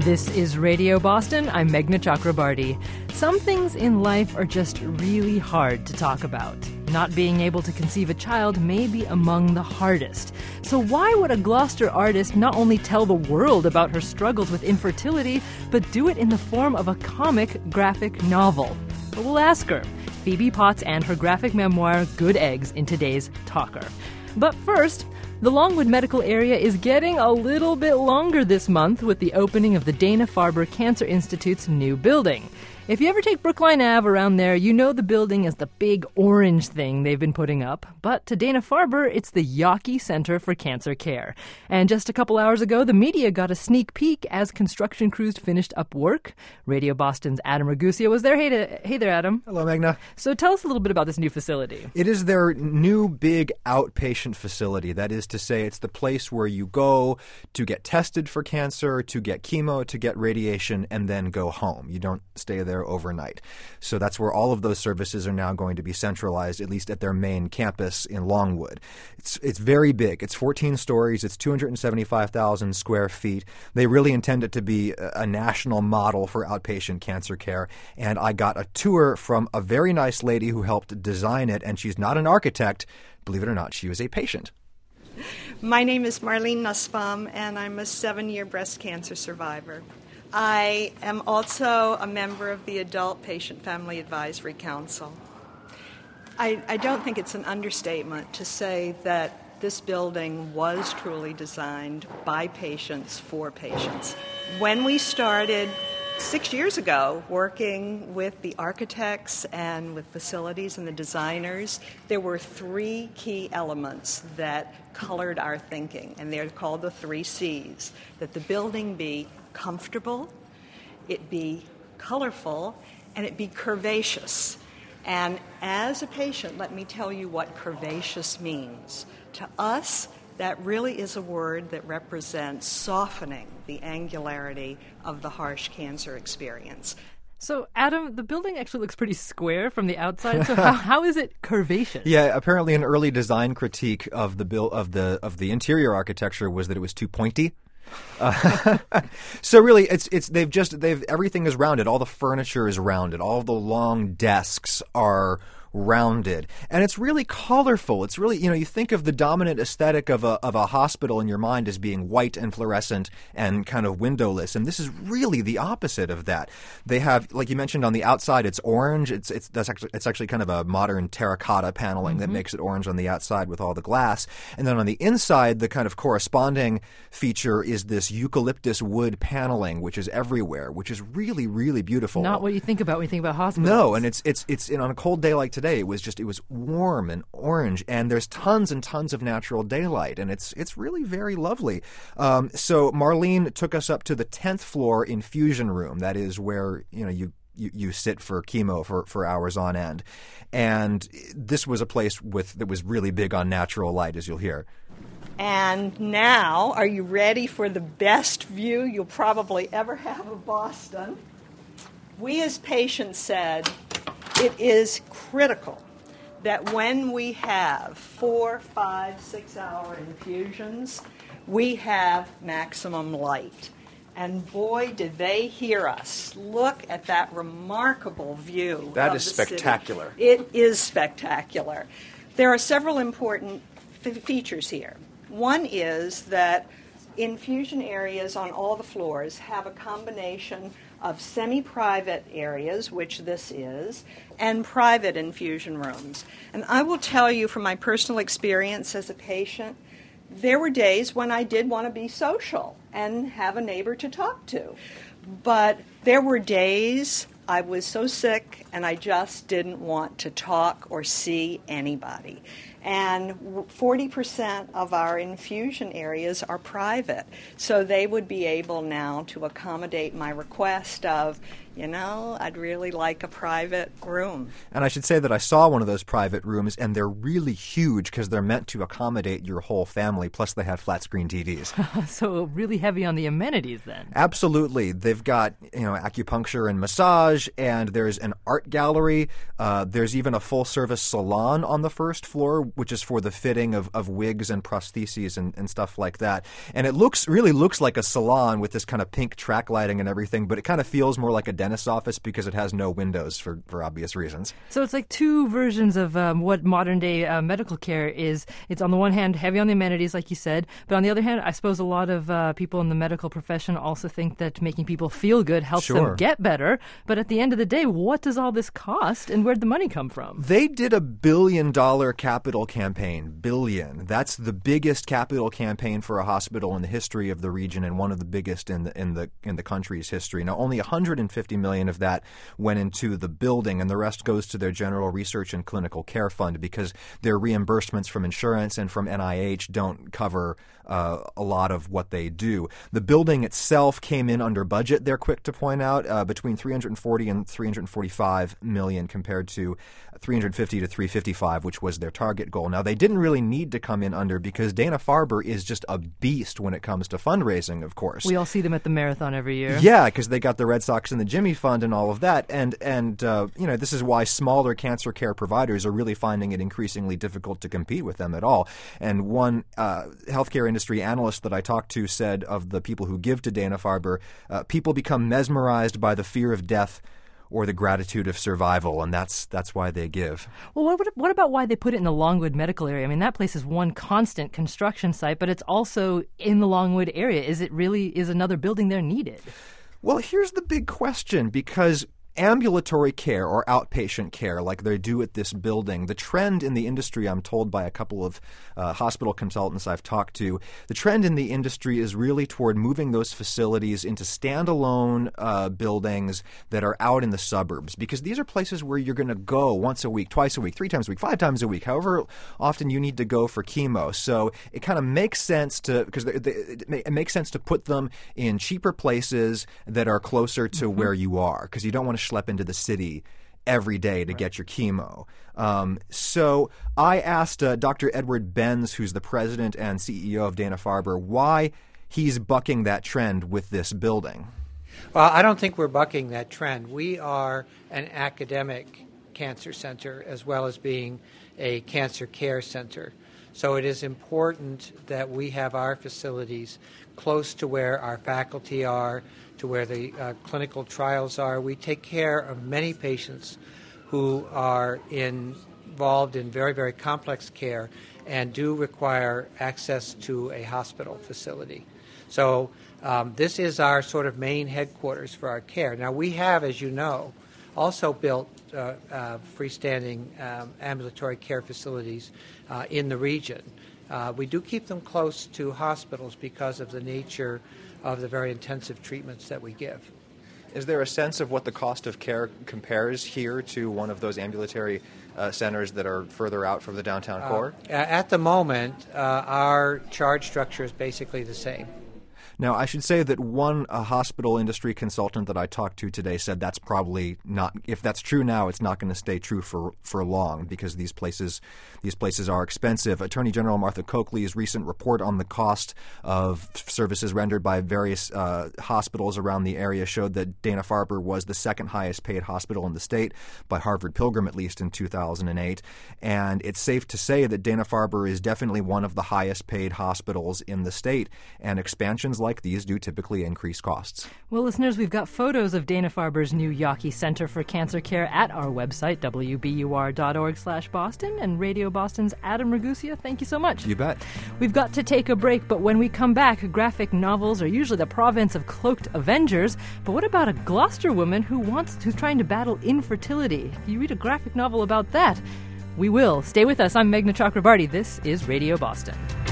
This is Radio Boston. I'm Meghna Chakrabarty. Some things in life are just really hard to talk about. Not being able to conceive a child may be among the hardest. So why would a Gloucester artist not only tell the world about her struggles with infertility, but do it in the form of a comic graphic novel? Well, we'll ask her. Phoebe Potts and her graphic memoir, Good Eggs, in today's Talker. But first, the Longwood Medical Area is getting a little bit longer this month with the opening of the Dana-Farber Cancer Institute's new building. If you ever take Brookline Ave around there, you know the building is the big orange thing they've been putting up. But to Dana-Farber, it's the Yawkey Center for Cancer Care. And just a couple hours ago, the media got a sneak peek as construction crews finished up work. Radio Boston's Adam Ragusea was there. Hey there, Adam. Hello, Meghna. So tell us a little bit about this new facility. It is their new big outpatient facility. That is to say, it's the place where you go to get tested for cancer, to get chemo, to get radiation, and then go home. You don't stay there overnight. So that's where all of those services are now going to be centralized, at least at their main campus in Longwood. It's very big. It's 14 stories. It's 275,000 square feet. They really intend it to be a national model for outpatient cancer care. And I got a tour from a very nice lady who helped design it, and she's not an architect. Believe it or not, she was a patient. My name is Marlene Nussbaum, and I'm a 7-year breast cancer survivor. I am also a member of the Adult Patient Family Advisory Council. I don't think it's an understatement to say that this building was truly designed by patients for patients. When we started 6 years ago working with the architects and with facilities and the designers, there were 3 key elements that colored our thinking, and they're called the 3 C's. That the building be comfortable, it be colorful, and it be curvaceous. And as a patient, let me tell you what curvaceous means. To us, that really is a word that represents softening the angularity of the harsh cancer experience. So, Adam, the building actually looks pretty square from the outside. So how is it curvaceous? Yeah, apparently an early design critique of the interior architecture was that it was too pointy. So really, they've everything is rounded. All the furniture is rounded. All the long desks are rounded, and it's really colorful. It's really, you think of the dominant aesthetic of a hospital in your mind as being white and fluorescent and kind of windowless, and this is really the opposite of that. They have, like you mentioned, on the outside it's orange. It's actually kind of a modern terracotta paneling that makes it orange on the outside with all the glass, and then on the inside the kind of corresponding feature is this eucalyptus wood paneling, which is everywhere, which is really, really beautiful. Not what you think about when you think about hospitals. No, and it's on a cold day like today, it was warm and orange, and there's tons and tons of natural daylight, and it's really very lovely. So Marlene took us up to the 10th floor infusion room. That is where you sit for chemo for hours on end, and this was a place that was really big on natural light, as you'll hear. And now, are you ready for the best view you'll probably ever have of Boston? We as patients said, it is critical that when we have 4, 5, 6-hour infusions, we have maximum light. And boy, did they hear us. Look at that remarkable view. That is spectacular. City. It is spectacular. There are several important features here. One is that infusion areas on all the floors have a combination of semi-private areas, which this is, and private infusion rooms. And I will tell you from my personal experience as a patient, there were days when I did want to be social and have a neighbor to talk to. But there were days I was so sick and I just didn't want to talk or see anybody. And 40% of our infusion areas are private. So they would be able now to accommodate my request of, I'd really like a private room. And I should say that I saw one of those private rooms, and they're really huge because they're meant to accommodate your whole family, plus they have flat-screen TVs. So really heavy on the amenities then. Absolutely. They've got, acupuncture and massage, and there's an art gallery. There's even a full-service salon on the first floor which is for the fitting of wigs and prostheses and stuff like that. And it really looks like a salon with this kind of pink track lighting and everything, but it kind of feels more like a dentist's office because it has no windows for obvious reasons. So it's like two versions of what modern day medical care is. It's on the one hand heavy on the amenities, like you said, but on the other hand, I suppose a lot of people in the medical profession also think that making people feel good helps them get better. But at the end of the day, what does all this cost, and where'd the money come from? They did a $1 billion capital campaign. Billion. That's the biggest capital campaign for a hospital in the history of the region, and one of the biggest in the country's history. Now, only $150 million of that went into the building, and the rest goes to their general research and clinical care fund because their reimbursements from insurance and from NIH don't cover a lot of what they do. The building itself came in under budget, they're quick to point out, between $340 and $345 million compared to $350 to $355, which was their target goal. Now, they didn't really need to come in under because Dana-Farber is just a beast when it comes to fundraising, of course. We all see them at the marathon every year. Yeah, because they got the Red Sox and the Jimmy Fund and all of that. And this is why smaller cancer care providers are really finding it increasingly difficult to compete with them at all. And one healthcare industry analyst that I talked to said of the people who give to Dana-Farber, people become mesmerized by the fear of death or the gratitude of survival, and that's why they give. Well, what about why they put it in the Longwood medical area? I mean, that place is one constant construction site, but it's also in the Longwood area. Is another building there needed? Well, here's the big question, because ambulatory care or outpatient care like they do at this building, the trend in the industry, I'm told by a couple of hospital consultants I've talked to, the trend in the industry is really toward moving those facilities into standalone buildings that are out in the suburbs, because these are places where you're going to go once a week, twice a week, 3 times a week, 5 times a week, however often you need to go for chemo. So it kind of makes sense it makes sense to put them in cheaper places that are closer to where you are, because you don't want to schlep into the city every day to get your chemo. So I asked Dr. Edward Benz, who's the president and CEO of Dana-Farber, why he's bucking that trend with this building. Well, I don't think we're bucking that trend. We are an academic cancer center as well as being a cancer care center. So it is important that we have our facilities close to where our faculty are, to where the clinical trials are. We take care of many patients who are involved in very, very complex care and do require access to a hospital facility. So this is our sort of main headquarters for our care. Now, we have, as you know, also built freestanding ambulatory care facilities in the region. We do keep them close to hospitals because of the nature of the very intensive treatments that we give. Is there a sense of what the cost of care compares here to one of those ambulatory centers that are further out from the downtown core? At the moment, our charge structure is basically the same. Now, I should say that one hospital industry consultant that I talked to today said that's probably not, if that's true now, it's not going to stay true for long, because these places are expensive. Attorney General Martha Coakley's recent report on the cost of services rendered by various hospitals around the area showed that Dana-Farber was the second highest paid hospital in the state, by Harvard Pilgrim at least, in 2008. And it's safe to say that Dana-Farber is definitely one of the highest paid hospitals in the state, and expansions like these do typically increase costs. Well, listeners, we've got photos of Dana-Farber's new Yawkey Center for Cancer Care at our website, wbur.org/Boston, and Radio Boston's Adam Ragusa. Thank you so much. You bet. We've got to take a break, but when we come back, graphic novels are usually the province of cloaked Avengers. But what about a Gloucester woman who's trying to battle infertility? Can you read a graphic novel about that? We will. Stay with us. I'm Meghna Chakrabarty. This is Radio Boston.